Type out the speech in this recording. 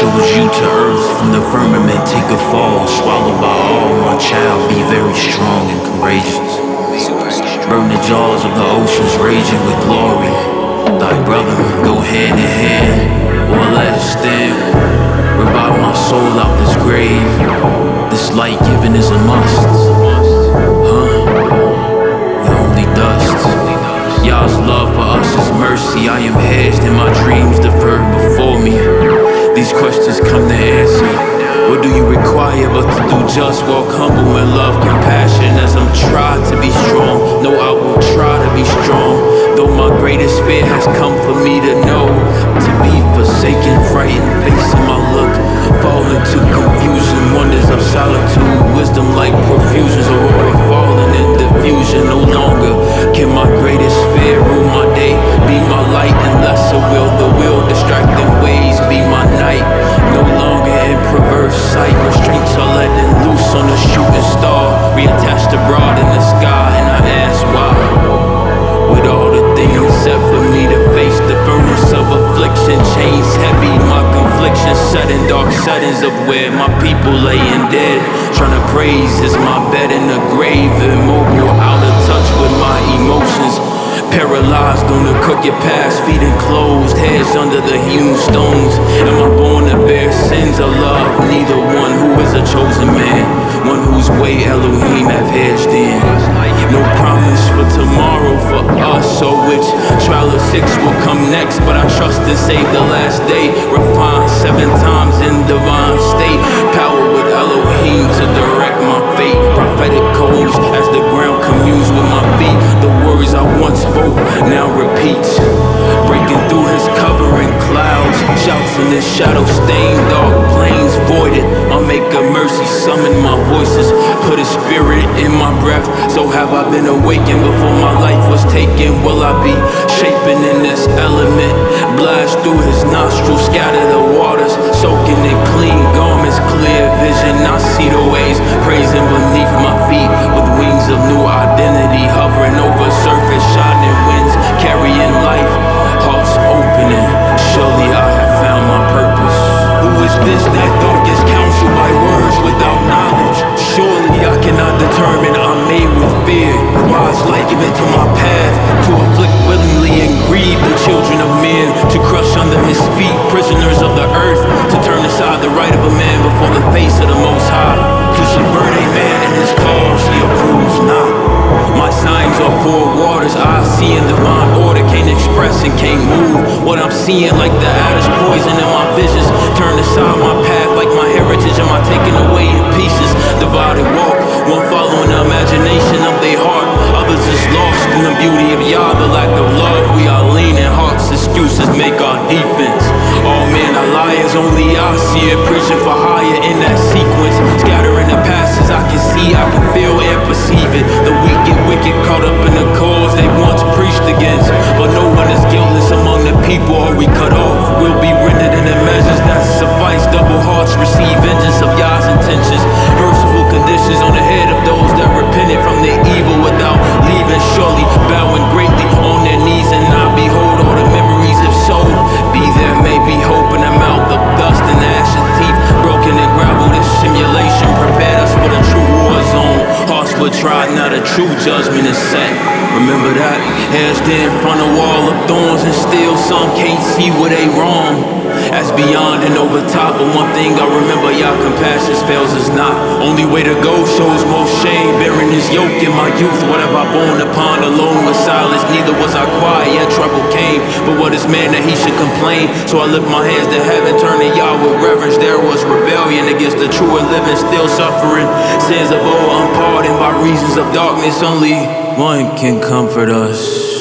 chose you to earth. From the firmament take a fall, swallowed by all. My child, be very strong and courageous. Burn the jaws of the oceans raging with glory. Thy brother, go hand in hand, or let it stand. Revive my soul out this grave. This light given is a must. You're only dust. Yah's love for us is mercy. I am hedged and my dreams deferred before me. These questions come to answer. What do you require but to do just, walk humble and love compassion? As I'm tried to be strong, no, I will try to be strong. Though my greatest fear has come for me to know, to be forsaken, frightened, facing my look, fall into confusion, wonders of solitude, wisdom like profusions, aurora falling in diffusion. No longer can my greatest fear rule my day, be my light, and lesser will the will distracting ways be my night. No longer in perverse sight, restraints are letting loose on a shooting star, reattached abroad in the sky, and I ask why. With all the things set for me to face, the furnace of affliction, chains heavy, my confliction set in dark settings of where my people laying dead. Trying to praise is my bed in the grave, immobile, out of touch with my emotions. Paralyzed on the crooked path, feet enclosed, heads under the hewn stones. Am I born to bear sins of love? Neither one. Who is a chosen man? One whose way Elohim have hedged in. No promise for tomorrow for us, so which trial of 6 will come next? But I trust and save the last day. Refined 7 times in divine state. Power with Elohim to direct my fate. Prophetic codes as the ground communes with my feet. The words I once spoke now repeats. Breaking through his covering clouds, shouts in his shadow stained dark plains voided. I'll make a mercy summon my voices, put a spirit in my breath. So have I been awakened before my life was taken? Will I be shaping in this element? Blast through his nostrils, scatter the waters, soaking in clean garments, clear vision. I see the waves, praising beneath my feet, with wings of new identity, hovering over surface, shining winds, carrying life, hearts opening. Surely I have found my purpose. Who is this that darkest counsel by words without knowledge? Surely I cannot determine, I'm made with fear. Wise light given to my path, to afflict willingly and grieve the children of men, to crush under his feet prisoners of the earth, to turn aside the right of a man before the face of the Most High, to subvert a man in his cause he approves not. My signs are poor waters, I see in divine order, can't express and can't move what I'm seeing, like the adder's poison in my visions. Turn aside my path like my heritage, am I taken away in pieces? Divided walk, one following the imagination of their heart, others is lost in the beauty of Yah, the lack of love. We are leaning hearts, excuses make our defense. All men are liars, only I see it, preaching for higher in that sequence. Scattering the passes, I can see, I can feel and perceive it. The weak get wicked, caught up in the cause they once preached against. But no one is guiltless among the people, are we cut off? We'll be rendered in the measures that suffice. Double hearts receive vengeance of Yah's intentions. Merciful conditions on the head of those that repented from their evil without leaving. Surely bowing greatly on their knees, and I behold all the memories of soul. Be there may be hope in the mouth of dust and ash of teeth, broken in gravel. This simulation prepared us for the true war zone. Hearts were tried, now the true judgment is set. Remember that, heads there in front of wall of thorns, and still some can't see where they wrong. As beyond and over top, but one thing I remember, Yah compassion fails us not. Only way to go shows most shame, bearing his yoke in my youth. What have I borne upon alone with silence? Neither was I quiet, yet trouble came. But what is man that he should complain? So I lift my hands to heaven, turn to Yah with reverence. There was rebellion against the true and living, still suffering sins of old unpardoned by reasons of darkness. Only one can comfort us.